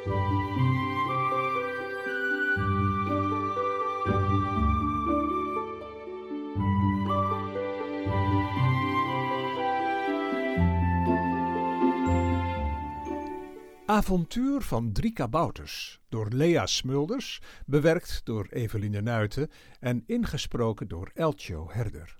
Avontuur van 3 kabouters door Lea Smulders, bewerkt door Eveline Nuiten en ingesproken door Eltjo Herder.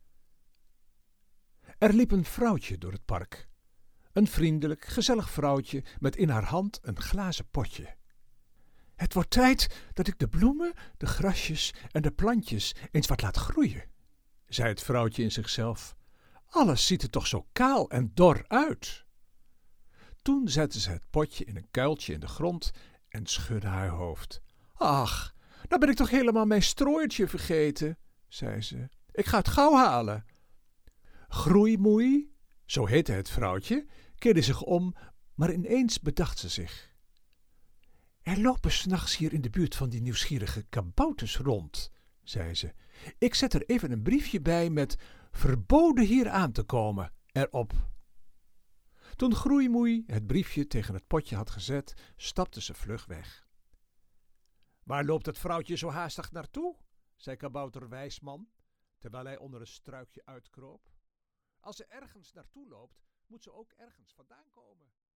Er liep een vrouwtje door het park. Een vriendelijk, gezellig vrouwtje met in haar hand een glazen potje. Het wordt tijd dat ik de bloemen, de grasjes en de plantjes eens wat laat groeien, zei het vrouwtje in zichzelf. Alles ziet er toch zo kaal en dor uit. Toen zette ze het potje in een kuiltje in de grond en schudde haar hoofd. Ach, nou ben ik toch helemaal mijn strooiertje vergeten, zei ze. Ik ga het gauw halen. Groeimoei, zo heette het vrouwtje, keerde zich om, maar ineens bedacht ze zich. Er lopen 's nachts hier in de buurt van die nieuwsgierige kabouters rond, zei ze. Ik zet er even een briefje bij met verboden hier aan te komen erop. Toen Groeimoei het briefje tegen het potje had gezet, stapte ze vlug weg. Waar loopt het vrouwtje zo haastig naartoe? Zei kabouter Wijsman, terwijl hij onder een struikje uitkroop. Als ze ergens naartoe loopt, moet ze ook ergens vandaan komen.